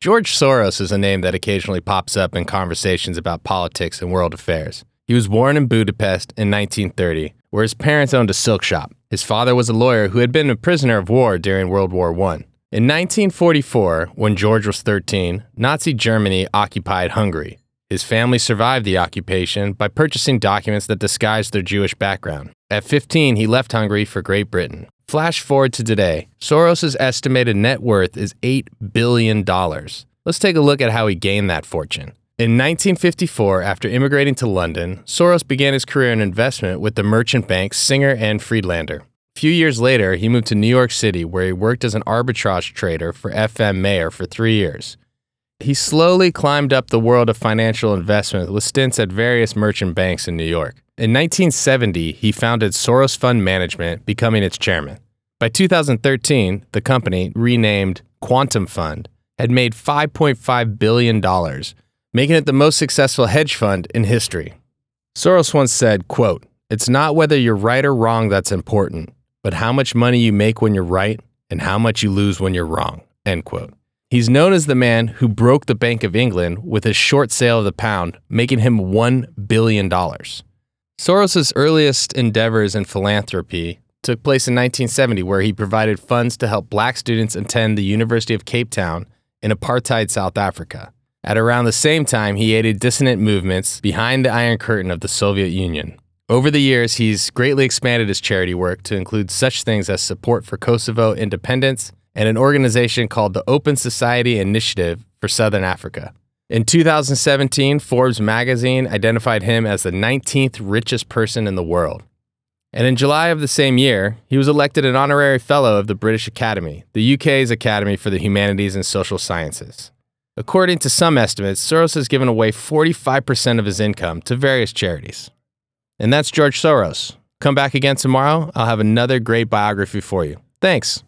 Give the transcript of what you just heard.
George Soros is a name that occasionally pops up in conversations about politics and world affairs. He was born in Budapest in 1930, where his parents owned a silk shop. His father was a lawyer who had been a prisoner of war during World War I. In 1944, when George was 13, Nazi Germany occupied Hungary. His family survived the occupation by purchasing documents that disguised their Jewish background. At 15, he left Hungary for Great Britain. Flash forward to today, Soros' estimated net worth is $8 billion. Let's take a look at how he gained that fortune. In 1954, after immigrating to London, Soros began his career in investment with the merchant banks Singer and Friedlander. A few years later, he moved to New York City, where he worked as an arbitrage trader for FM Mayer for 3 years. He slowly climbed up the world of financial investment with stints at various merchant banks in New York. In 1970, he founded Soros Fund Management, becoming its chairman. By 2013, the company, renamed Quantum Fund, had made $5.5 billion, making it the most successful hedge fund in history. Soros once said, quote, "It's not whether you're right or wrong that's important, but how much money you make when you're right and how much you lose when you're wrong," end quote. He's known as the man who broke the Bank of England with his short sale of the pound, making him $1 billion. Soros' earliest endeavors in philanthropy took place in 1970, where he provided funds to help black students attend the University of Cape Town in apartheid South Africa. At around the same time, he aided dissident movements behind the Iron Curtain of the Soviet Union. Over the years, he's greatly expanded his charity work to include such things as support for Kosovo independence and an organization called the Open Society Initiative for Southern Africa. In 2017, Forbes magazine identified him as the 19th richest person in the world. And in July of the same year, he was elected an honorary fellow of the British Academy, the UK's Academy for the Humanities and Social Sciences. According to some estimates, Soros has given away 45% of his income to various charities. And that's George Soros. Come back again tomorrow. I'll have another great biography for you. Thanks.